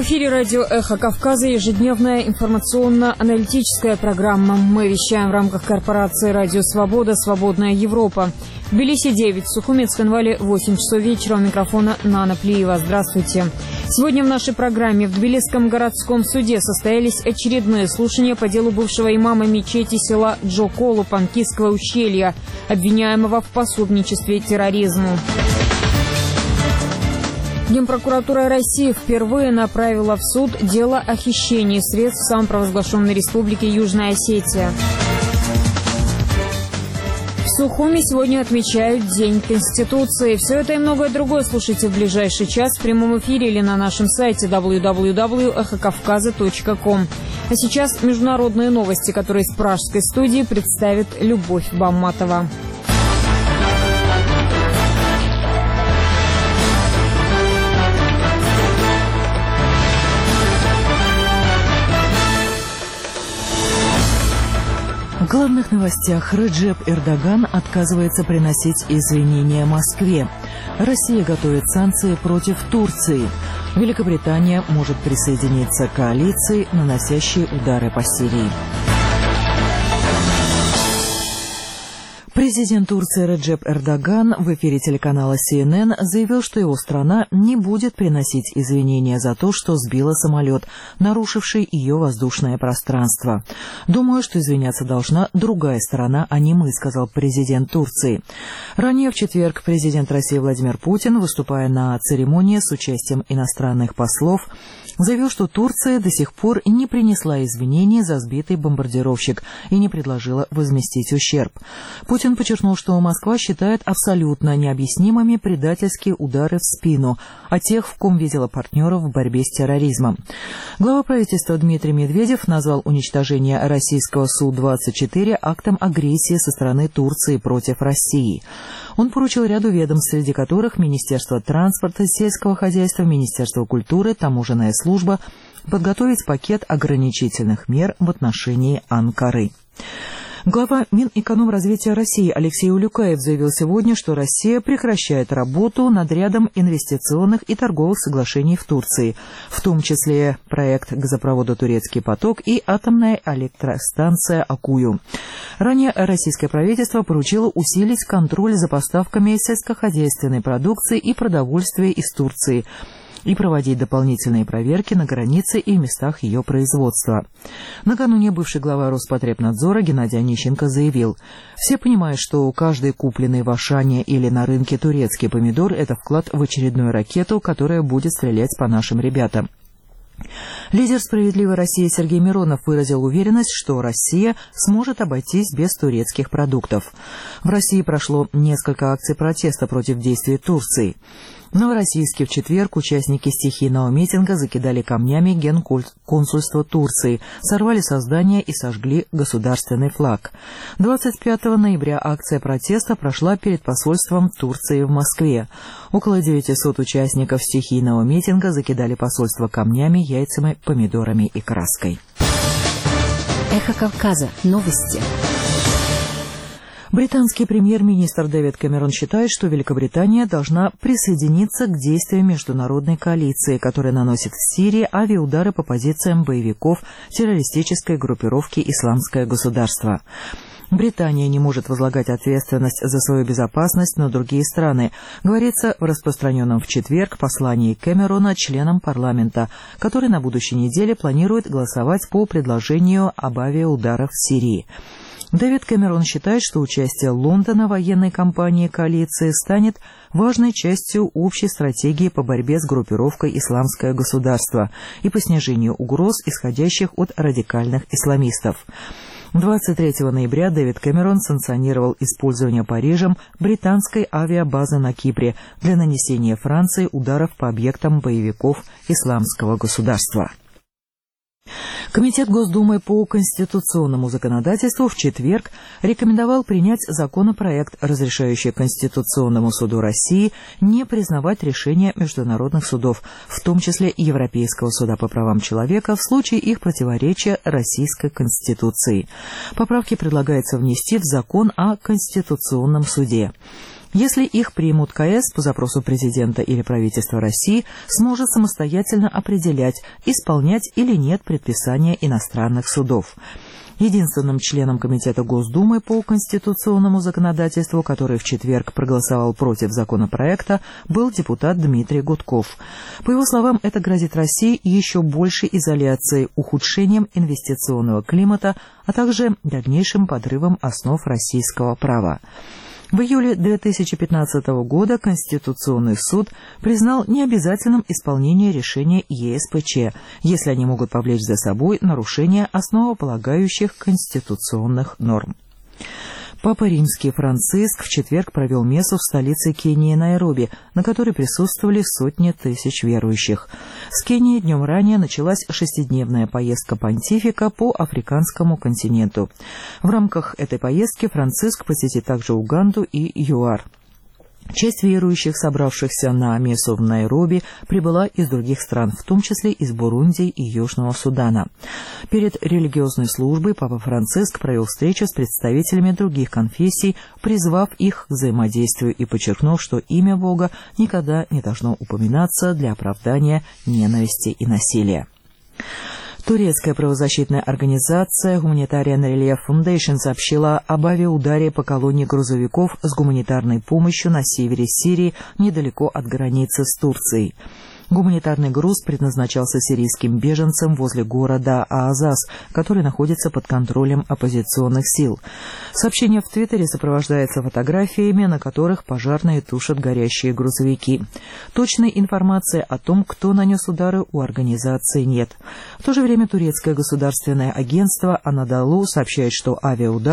эфире радио «Эхо Кавказа», ежедневная информационно-аналитическая программа. Мы вещаем в рамках корпорации «Радио Свобода», «Свободная Европа». В Тбилиси 9, в Сухуме, Цхинвале 8 часов вечера. У микрофона Нана Плиева. Здравствуйте. Сегодня в нашей программе в Тбилисском городском суде состоялись очередные слушания по делу бывшего имама мечети села Джоколу Панкисского ущелья, обвиняемого в пособничестве терроризму. Генпрокуратура России впервые направила в суд дело о хищении средств в самопровозглашенной республике Южная Осетия. В Сухуме сегодня отмечают День Конституции. Все это и многое другое слушайте в ближайший час в прямом эфире или на нашем сайте www.эхокавказа.ком. А сейчас международные новости, которые из пражской студии представит Любовь Бамматова. В главных новостях: Реджеп Эрдоган отказывается приносить извинения Москве. Россия готовит санкции против Турции. Великобритания может присоединиться к коалиции, наносящей удары по Сирии. Президент Турции Реджеп Эрдоган в эфире телеканала CNN заявил, что его страна не будет приносить извинения за то, что сбила самолет, нарушивший ее воздушное пространство. «Думаю, что извиняться должна другая сторона, а не мы», — сказал президент Турции. Ранее в четверг президент России Владимир Путин, выступая на церемонии с участием иностранных послов, заявил, что Турция до сих пор не принесла извинений за сбитый бомбардировщик и не предложила возместить ущерб. Путин подчеркнул, что Москва считает абсолютно необъяснимыми предательские удары в спину, а тех, в ком видела партнеров в борьбе с терроризмом. Глава правительства Дмитрий Медведев назвал уничтожение российского Су-24 актом агрессии со стороны Турции против России. Он поручил ряду ведомств, среди которых Министерство транспорта, сельского хозяйства, Министерство культуры, таможенная служба, подготовить пакет ограничительных мер в отношении Анкары. Глава Минэкономразвития России Алексей Улюкаев заявил сегодня, что Россия прекращает работу над рядом инвестиционных и торговых соглашений в Турции, в том числе проект газопровода «Турецкий поток» и атомная электростанция «Акую». Ранее российское правительство поручило усилить контроль за поставками сельскохозяйственной продукции и продовольствия из Турции и проводить дополнительные проверки на границе и в местах ее производства. Накануне бывший глава Роспотребнадзора Геннадий Онищенко заявил: «Все понимают, что каждый купленный в Ашане или на рынке турецкий помидор – это вклад в очередную ракету, которая будет стрелять по нашим ребятам». Лидер «Справедливой России» Сергей Миронов выразил уверенность, что Россия сможет обойтись без турецких продуктов. В России прошло несколько акций протеста против действий Турции. В Новороссийске в четверг участники стихийного митинга закидали камнями Генконсульство Турции, сорвали со здания и сожгли государственный флаг. 25 ноября акция протеста прошла перед посольством Турции в Москве. Около 900 участников стихийного митинга закидали посольство камнями, яйцами, помидорами и краской. Эхо Кавказа. Новости. Британский премьер-министр Дэвид Кэмерон считает, что Великобритания должна присоединиться к действиям международной коалиции, которая наносит в Сирии авиаудары по позициям боевиков террористической группировки «Исламское государство». Британия не может возлагать ответственность за свою безопасность на другие страны, говорится в распространенном в четверг послании Кэмерона членам парламента, который на будущей неделе планирует голосовать по предложению об авиаударах в Сирии. Дэвид Кэмерон считает, что участие Лондона в военной кампании коалиции станет важной частью общей стратегии по борьбе с группировкой «Исламское государство» и по снижению угроз, исходящих от радикальных исламистов. 23 ноября Дэвид Кэмерон санкционировал использование Парижем британской авиабазы на Кипре для нанесения Франции ударов по объектам боевиков «Исламского государства». Комитет Госдумы по конституционному законодательству в четверг рекомендовал принять законопроект, разрешающий Конституционному суду России не признавать решения международных судов, в том числе Европейского суда по правам человека, в случае их противоречия Российской Конституции. Поправки предлагается внести в закон о Конституционном суде. Если их примут, КС по запросу президента или правительства России сможет самостоятельно определять, исполнять или нет предписания иностранных судов. Единственным членом Комитета Госдумы по конституционному законодательству, который в четверг проголосовал против законопроекта, был депутат Дмитрий Гудков. По его словам, это грозит России еще большей изоляцией, ухудшением инвестиционного климата, а также дальнейшим подрывом основ российского права. В июле 2015 года Конституционный суд признал необязательным исполнение решения ЕСПЧ, если они могут повлечь за собой нарушение основополагающих конституционных норм. Папа Римский Франциск в четверг провел мессу в столице Кении Найроби, на которой присутствовали сотни тысяч верующих. С Кении днем ранее началась 6-дневная поездка понтифика по африканскому континенту. В рамках этой поездки Франциск посетит также Уганду и ЮАР. Часть верующих, собравшихся на мессу в Найроби, прибыла из других стран, в том числе из Бурунди и Южного Судана. Перед религиозной службой Папа Франциск провел встречу с представителями других конфессий, призвав их к взаимодействию и подчеркнув, что имя Бога никогда не должно упоминаться для оправдания ненависти и насилия. Турецкая правозащитная организация Humanitarian Relief Foundation сообщила об авиаударе по колонне грузовиков с гуманитарной помощью на севере Сирии, недалеко от границы с Турцией. Гуманитарный груз предназначался сирийским беженцам возле города Аазас, который находится под контролем оппозиционных сил. Сообщение в Твиттере сопровождается фотографиями, на которых пожарные тушат горящие грузовики. Точной информации о том, кто нанес удары, у организации нет. В то же время турецкое государственное агентство Анадолу сообщает, что авиаудар